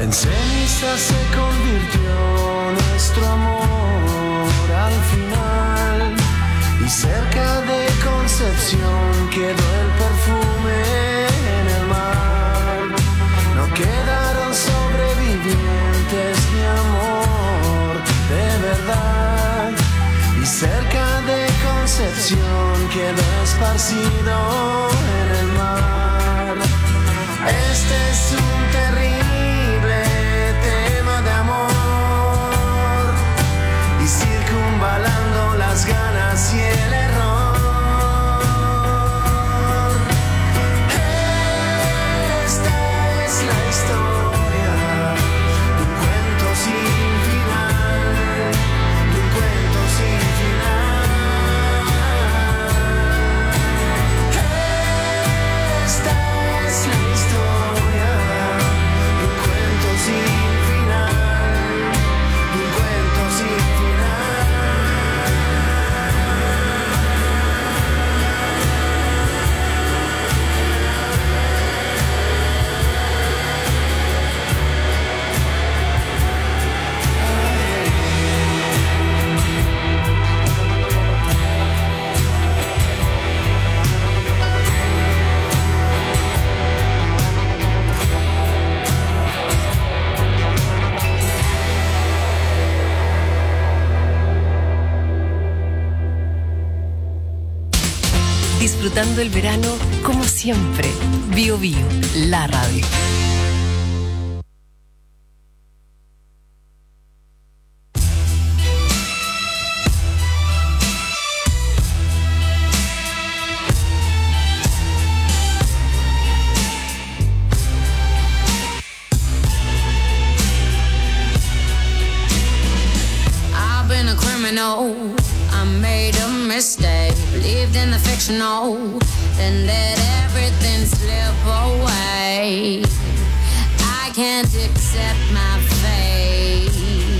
En ceniza se convirtió nuestro amor al final, y cerca de Concepción quedó el perfume en el mar. No quedaron sobrevivientes, mi amor, de verdad. Y cerca de Concepción quedó esparcido en el mar. Este es un terrible tema de amor, y circunvalando las ganas y el error. Esta es la historia de un cuento sin final, de un cuento sin final. Esta es la historia de un cuento sin final, de un cuento sin final. Disfrutando el verano como siempre. Bio Bio, la radio. I've been a criminal, I made a mistake, believed in the fictional, then let everything slip away. I can't accept my fate.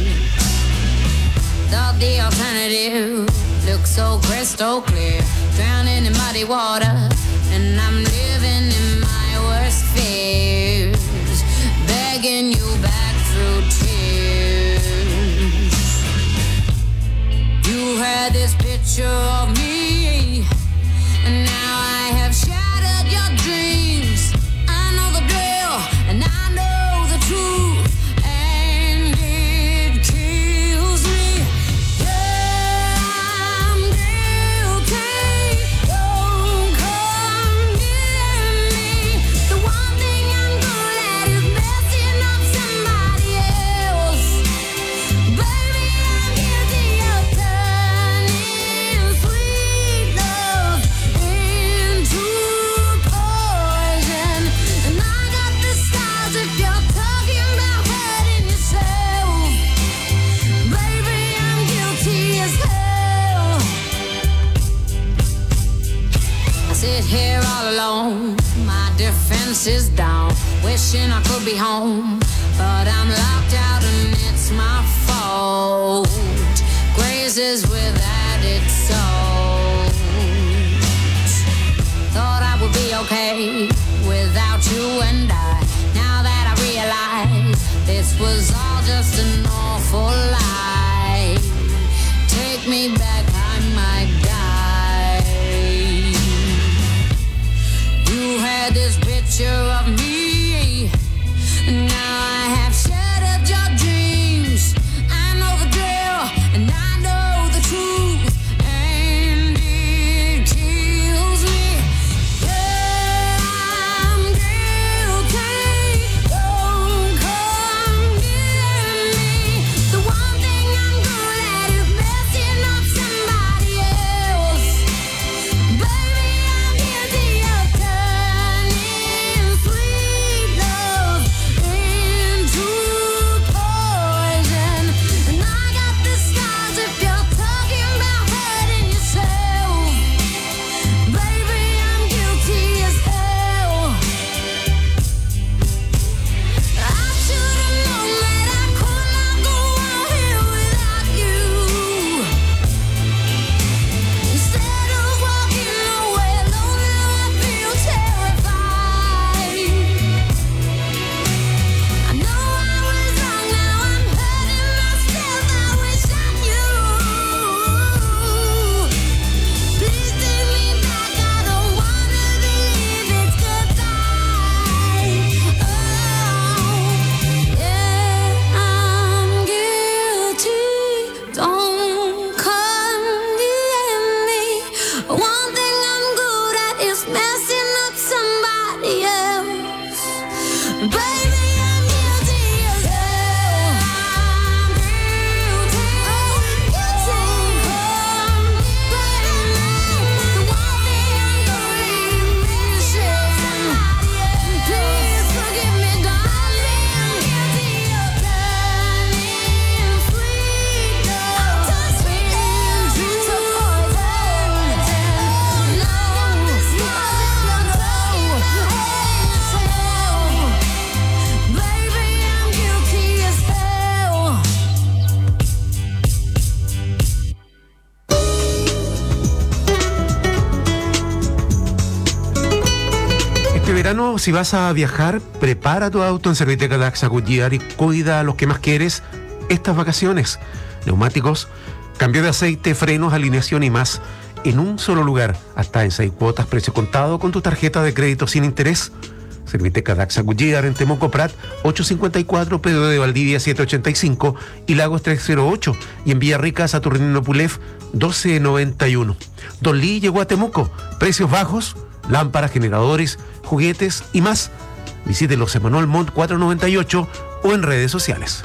Thought the alternative looked so crystal clear, drowning in muddy water, and I'm living in my worst fears, begging you back through tears. You had this picture of me, and now I have shattered your dreams. I know the drill, and I know the truth, and it kills me. Yeah, I'm guilty. Don't come near me. The one thing I'm good at is messing up somebody else. Baby, I'm guilty of turning sweet love into poison. And I got the scars if you're talking about hurting yourself. Baby, I'm guilty as hell. I sit here all alone, my defense is down, wishing I could be home, but I'm locked out and it's my fault. Grazes with added salt. Thought I would be okay without you and I. Now that I realize this was all just an awful lie. Take me back, I might die. You had this picture of me, and now I have shattered your dreams. I know the drill, and I know the truth, and it kills me. Yeah, I'm guilty. Don't come near me. The one thing I'm good at is messing up somebody Este verano, si vas a viajar, prepara tu auto en Serviteca Daxa Goodyear y cuida a los que más quieres estas vacaciones. Neumáticos, cambio de aceite, frenos, alineación y más en un solo lugar, hasta en 6 cuotas, precio contado con tu tarjeta de crédito sin interés. Serviteca Daxa Goodyear en Temuco Prat 854, Pedro de Valdivia 785 y Lagos 308, y en Villarrica Saturnino Pulef 1291. Don Lee llegó a Temuco, precios bajos, lámparas, generadores, juguetes y más. Visítelos en Manuel Montt 498 o en redes sociales.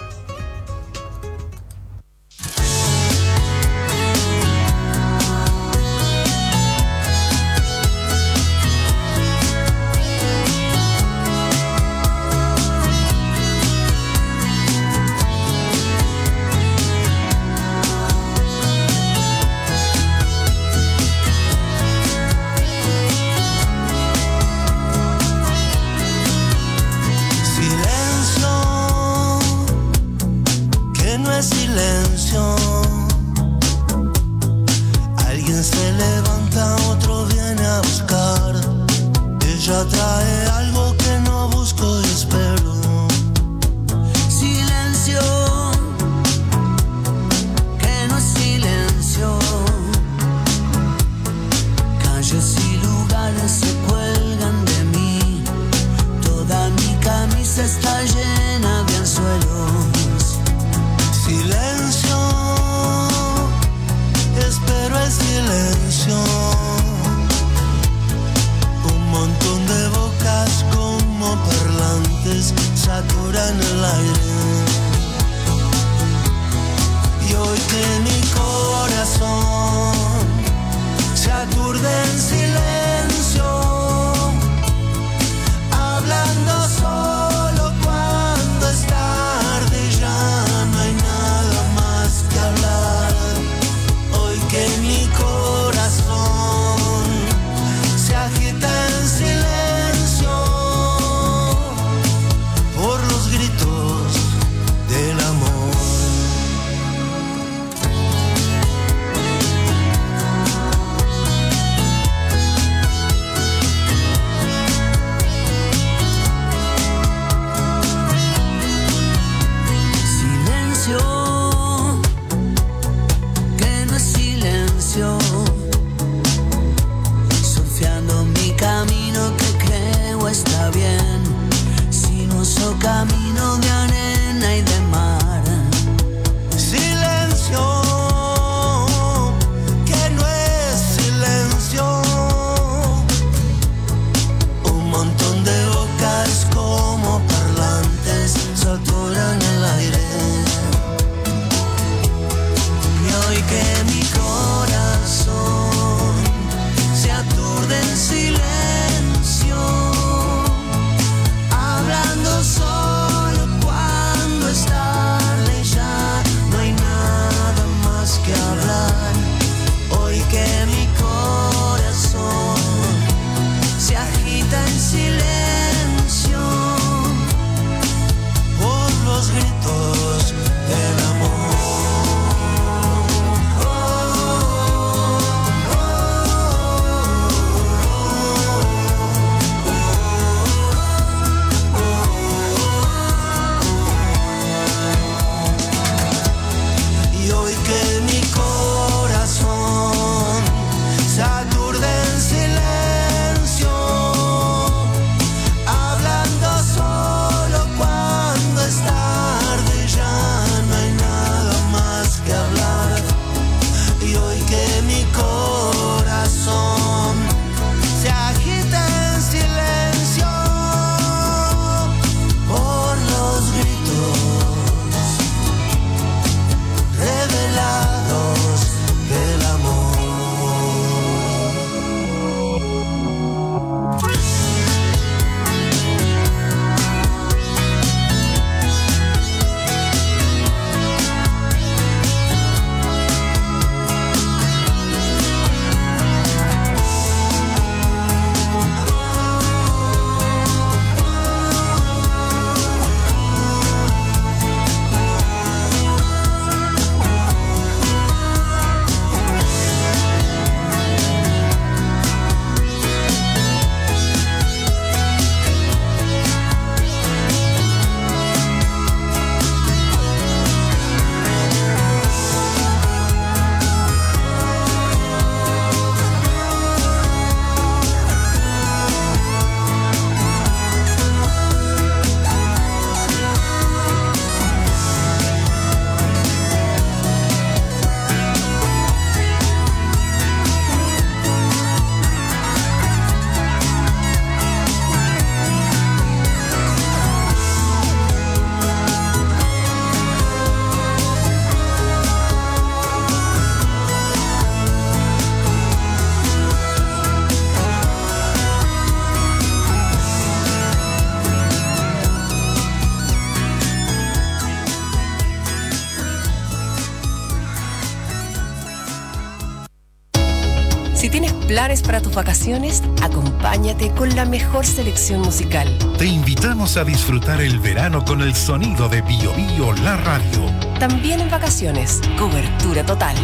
Un montón de bocas con planes para tus vacaciones? Acompáñate con la mejor selección musical. Te invitamos a disfrutar el verano con el sonido de Bio Bio, la radio. También en vacaciones, cobertura total.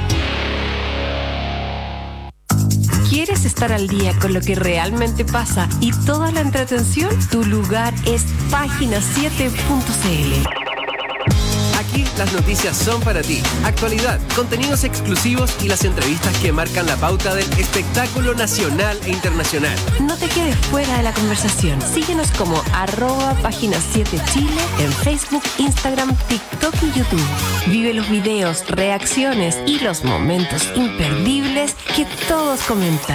¿Quieres estar al día con lo que realmente pasa y toda la entretención? Tu lugar es Página7.cl. Aquí las noticias son para ti. Actualidad, contenidos exclusivos y las entrevistas que marcan la pauta del espectáculo nacional e internacional. No te quedes fuera de la conversación. Síguenos como @Página7Chile en Facebook, Instagram, TikTok y YouTube. Vive los videos, reacciones y los momentos imperdibles que todos comentan.